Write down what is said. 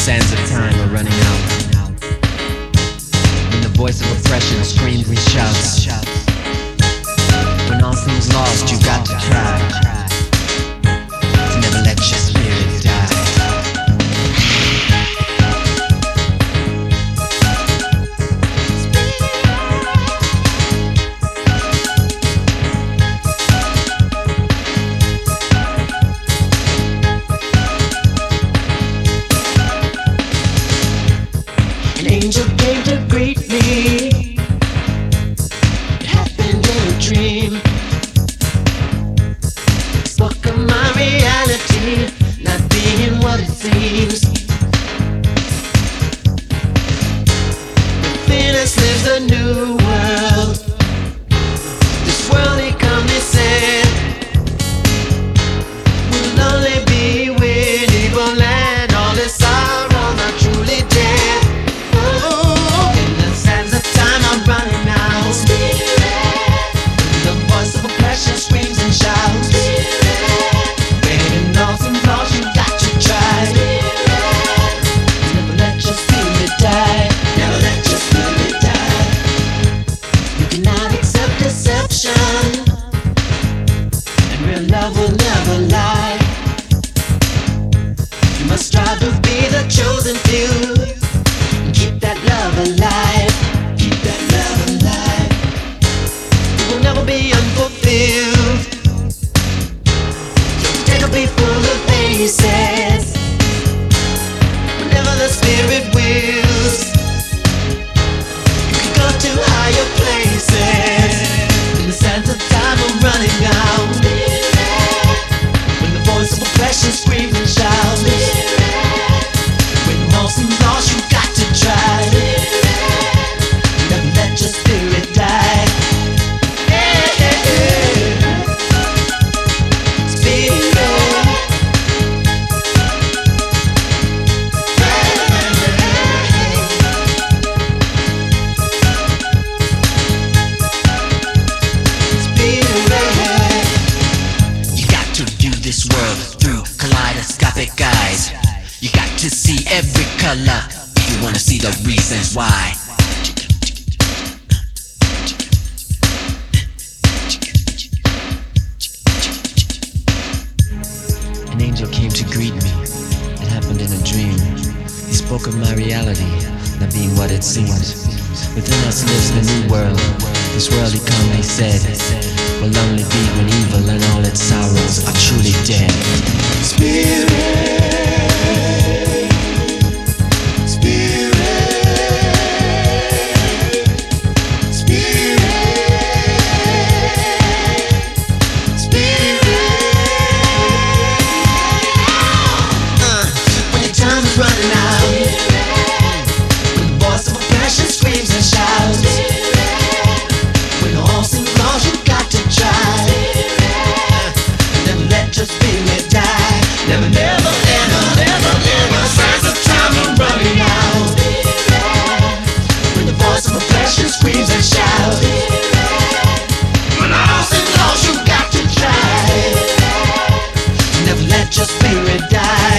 sands of time are running out. When the voice of oppression screams and shouts. When all seems lost, you got to try to never let your spirit die. An angel came to greet me. It happened in a dream. Spoke of my reality not being what it seems. Within us lives a new world. This world he come, he said, will only be when evil and all its sorrow not truly dead. In the sands of time I'm running out. The voice of oppression screams and shouts. When all seems lost, you got to try. Never let your spirit die. Never let your spirit die. You cannot accept deception, and real love will never lie. You must strive to be the chosen few. Keep that love alive. Keep that love alive. It will never be unfulfilled. Your day will be full of faces. Whenever the spirit wills, you can go to higher places. In the sands of time are running out. When the voice of oppression screams and shouts. When all seems lost, you got to try. Never let your spirit die. Yeah, yeah, yeah. Spirit. Spirit. You got to view this world through kaleidoscopic eyes. You got to see every color if you wanna see the reasons why. An angel came to greet me. It happened in a dream. He spoke of my reality not being what it seemed. Within us lives the new world. This world he come, he said, will only be when evil and all its sorrows are truly dead. Spirit. Running out. When the voice of oppression screams and shouts. When all seems lost, you got to try. Never let your spirit die. Never, never, ever, ever, ever. Signs of time are running out. When the voice of oppression screams and shouts. When all seems lost, you got to try. Never let your spirit die.